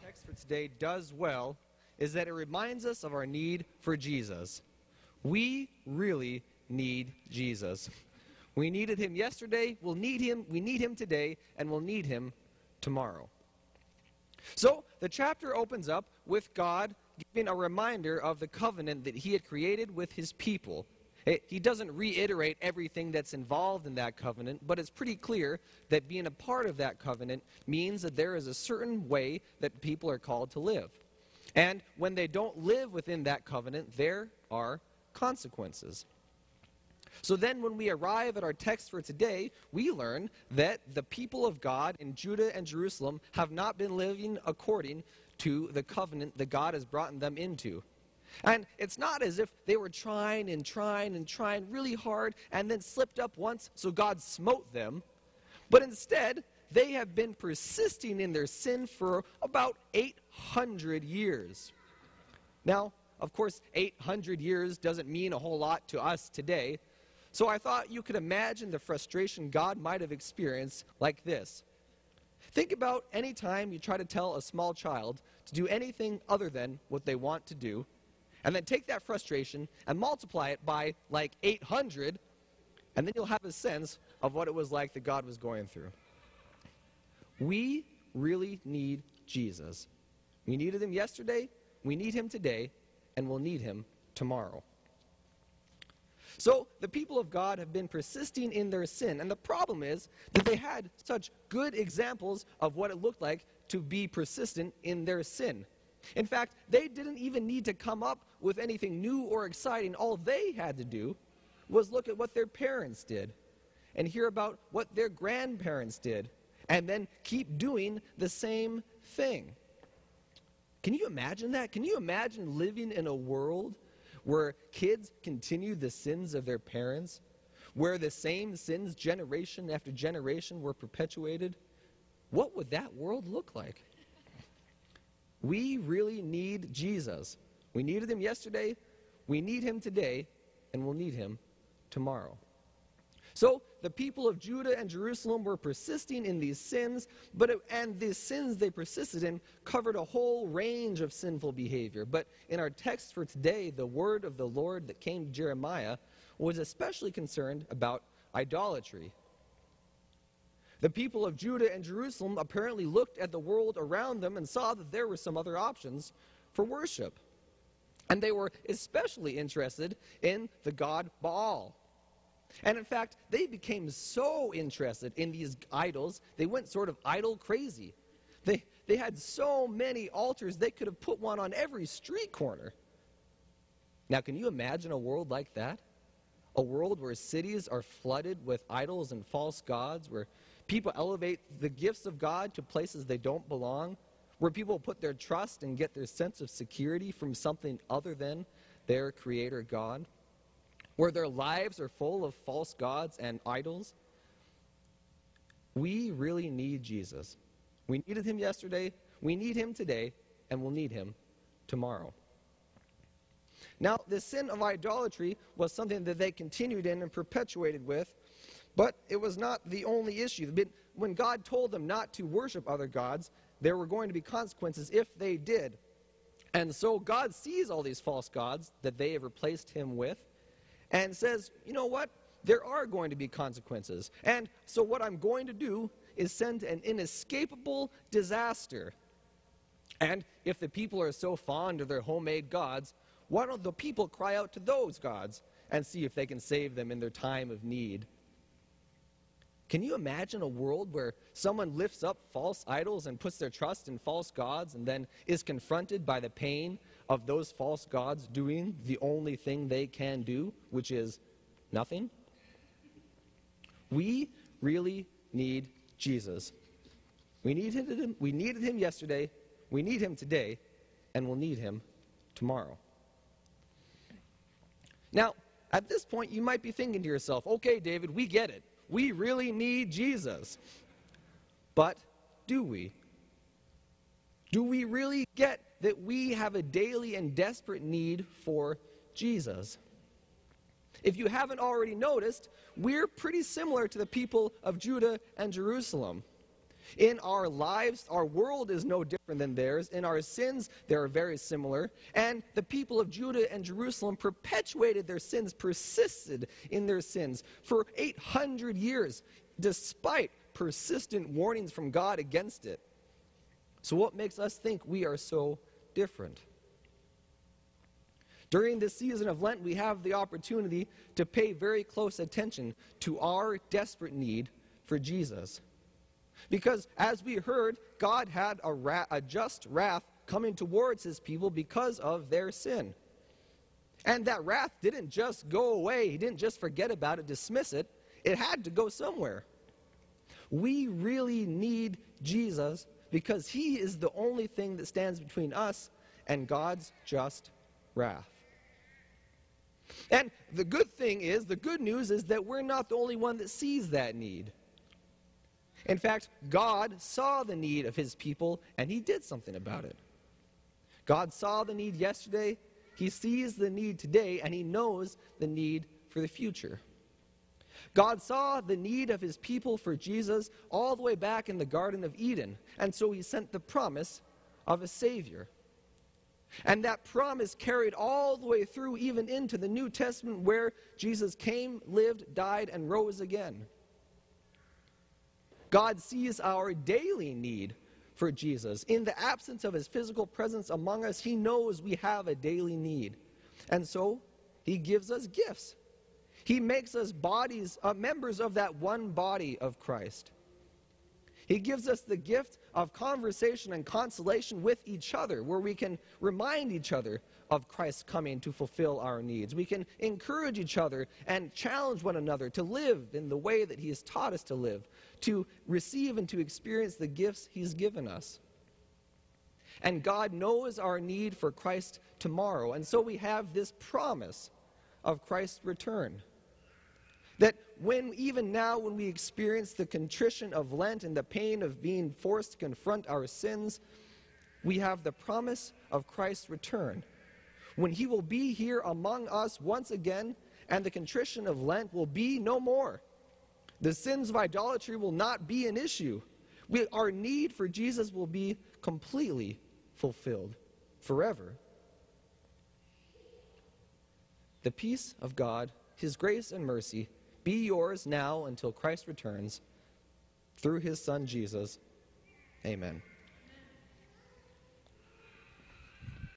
text for today does well is that it reminds us of our need for Jesus. We really need Jesus. We needed him yesterday, we need him today, and we'll need him tomorrow. So the chapter opens up with God giving a reminder of the covenant that he had created with his people. He doesn't reiterate everything that's involved in that covenant, but it's pretty clear that being a part of that covenant means that there is a certain way that people are called to live. And when they don't live within that covenant, there are consequences. So then when we arrive at our text for today, we learn that the people of God in Judah and Jerusalem have not been living according to the covenant that God has brought them into. And it's not as if they were trying really hard and then slipped up once, so God smote them. But instead, they have been persisting in their sin for about 800 years. Now, of course, 800 years doesn't mean a whole lot to us today. So I thought you could imagine the frustration God might have experienced like this. Think about any time you try to tell a small child to do anything other than what they want to do, and then take that frustration and multiply it by like 800, and then you'll have a sense of what it was like that God was going through. We really need Jesus. We needed him yesterday, we need him today, and we'll need him tomorrow. So the people of God have been persisting in their sin, and the problem is that they had such good examples of what it looked like to be persistent in their sin. In fact, they didn't even need to come up with anything new or exciting. All they had to do was look at what their parents did and hear about what their grandparents did, and then keep doing the same thing. Can you imagine that? Can you imagine living in a world where kids continue the sins of their parents, where the same sins generation after generation were perpetuated? What would that world look like? We really need Jesus. We needed him yesterday, we need him today, and we'll need him tomorrow. So the people of Judah and Jerusalem were persisting in these sins, and the sins they persisted in covered a whole range of sinful behavior. But in our text for today, the word of the Lord that came to Jeremiah was especially concerned about idolatry. The people of Judah and Jerusalem apparently looked at the world around them and saw that there were some other options for worship. And they were especially interested in the god Baal. And in fact, they became so interested in these idols, they went sort of idol crazy. They had so many altars, they could have put one on every street corner. Now, can you imagine a world like that? A world where cities are flooded with idols and false gods, where people elevate the gifts of God to places they don't belong, where people put their trust and get their sense of security from something other than their creator God, where their lives are full of false gods and idols. We really need Jesus. We needed him yesterday, we need him today, and we'll need him tomorrow. Now, the sin of idolatry was something that they continued in and perpetuated with, but it was not the only issue. When God told them not to worship other gods, there were going to be consequences if they did. And so God sees all these false gods that they have replaced him with and says, you know what? There are going to be consequences. And so what I'm going to do is send an inescapable disaster. And if the people are so fond of their homemade gods, why don't the people cry out to those gods and see if they can save them in their time of need? Can you imagine a world where someone lifts up false idols and puts their trust in false gods and then is confronted by the pain of those false gods doing the only thing they can do, which is nothing? We really need Jesus. We needed him yesterday, we need him today, and we'll need him tomorrow. Now, at this point, you might be thinking to yourself, okay, David, we get it. We really need Jesus. But do we? Do we really get that we have a daily and desperate need for Jesus? If you haven't already noticed, we're pretty similar to the people of Judah and Jerusalem. In our lives, our world is no different than theirs. In our sins, they are very similar. And the people of Judah and Jerusalem perpetuated their sins, persisted in their sins for 800 years, despite persistent warnings from God against it. So what makes us think we are so different? During this season of Lent, we have the opportunity to pay very close attention to our desperate need for Jesus. Because, as we heard, God had a just wrath coming towards his people because of their sin. And that wrath didn't just go away. He didn't just forget about it, dismiss it. It had to go somewhere. We really need Jesus because he is the only thing that stands between us and God's just wrath. And the good news is that we're not the only one that sees that need. In fact, God saw the need of his people, and he did something about it. God saw the need yesterday, he sees the need today, and he knows the need for the future. God saw the need of his people for Jesus all the way back in the Garden of Eden, and so he sent the promise of a Savior. And that promise carried all the way through, even into the New Testament, where Jesus came, lived, died, and rose again. God sees our daily need for Jesus. In the absence of his physical presence among us, he knows we have a daily need. And so, he gives us gifts. He makes us members of that one body of Christ. He gives us the gift of conversation and consolation with each other, where we can remind each other of Christ's coming to fulfill our needs. We can encourage each other and challenge one another to live in the way that he has taught us to live, to receive and to experience the gifts he's given us. And God knows our need for Christ tomorrow, and so we have this promise of Christ's return. That even now when we experience the contrition of Lent and the pain of being forced to confront our sins, we have the promise of Christ's return, when he will be here among us once again, and the contrition of Lent will be no more. The sins of idolatry will not be an issue. Our need for Jesus will be completely fulfilled forever. The peace of God, his grace and mercy, be yours now until Christ returns, through his Son Jesus. Amen.